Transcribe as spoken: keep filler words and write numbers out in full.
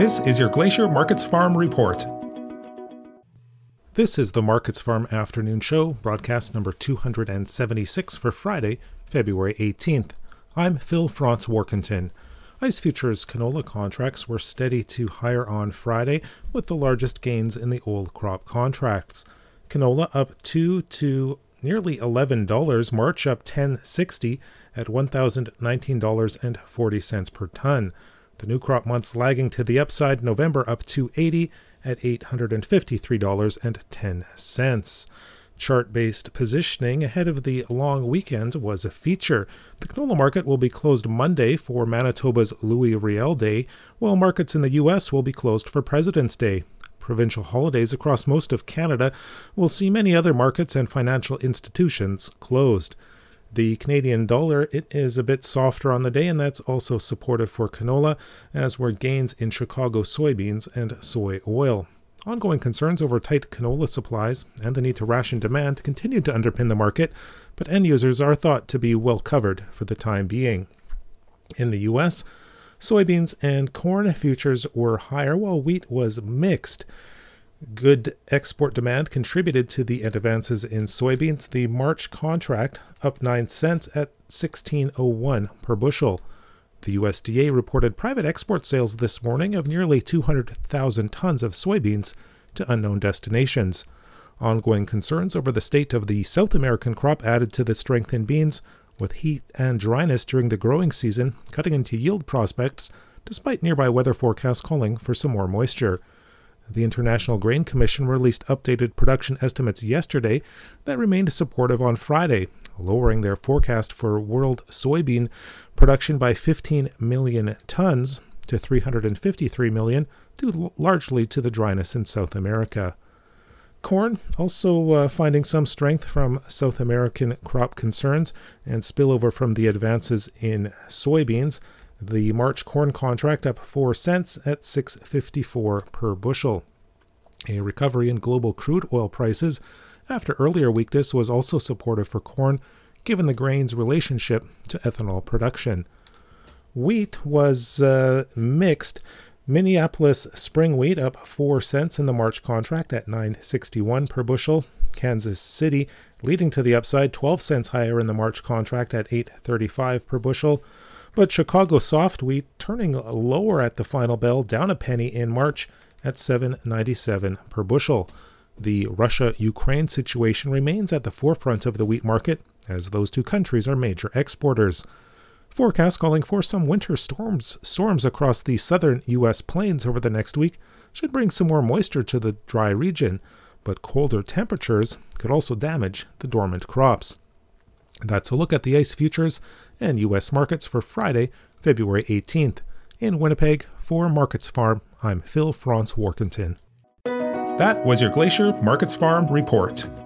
This is your Glacier Markets Farm Report. This is the Markets Farm Afternoon Show, broadcast number two hundred seventy-six for Friday, February eighteenth. I'm Phil Franz Warkentin. ICE futures canola contracts were steady to higher on Friday, with the largest gains in the old crop contracts. Canola up two to nearly eleven dollars, March up ten sixty at one thousand nineteen dollars and forty cents per ton. The new crop months lagging to the upside, November up two eighty at eight hundred fifty-three dollars and ten cents. Chart-based positioning ahead of the long weekend was a feature. The canola market will be closed Monday for Manitoba's Louis Riel Day, while markets in the U S will be closed for President's Day. Provincial holidays across most of Canada will see many other markets and financial institutions closed. The Canadian dollar, it is a bit softer on the day, and that's also supportive for canola, as were gains in Chicago soybeans and soy oil. Ongoing concerns over tight canola supplies and the need to ration demand continue to underpin the market, but end users are thought to be well covered for the time being. In the U S, soybeans and corn futures were higher while wheat was mixed. Good export demand contributed to the advances in soybeans. The March contract up nine cents at sixteen oh one per bushel. The U S D A reported private export sales this morning of nearly two hundred thousand tons of soybeans to unknown destinations. Ongoing concerns over the state of the South American crop added to the strength in beans, with heat and dryness during the growing season cutting into yield prospects, despite nearby weather forecasts calling for some more moisture. The International Grain Commission released updated production estimates yesterday that remained supportive on Friday, lowering their forecast for world soybean production by fifteen million tons to three hundred fifty-three million, due largely to the dryness in South America. Corn also uh, finding some strength from South American crop concerns and spillover from the advances in soybeans. The March corn contract up four cents at six fifty-four per bushel. A recovery in global crude oil prices after earlier weakness was also supportive for corn, given the grain's relationship to ethanol production. Wheat was uh, mixed. Minneapolis spring wheat up four cents in the March contract at nine sixty-one per bushel. Kansas City leading to the upside, twelve cents higher in the March contract at eight thirty-five per bushel. But Chicago soft wheat turning lower at the final bell, down a penny in March at seven ninety-seven per bushel. The Russia-Ukraine situation remains at the forefront of the wheat market, as those two countries are major exporters. Forecasts calling for some winter storms storms across the southern U S plains over the next week should bring some more moisture to the dry region, but colder temperatures could also damage the dormant crops. That's a look at the ICE futures and U S markets for Friday, February eighteenth. In Winnipeg, for Markets Farm, I'm Phil Franz Warkentin. That was your Glacier Markets Farm Report.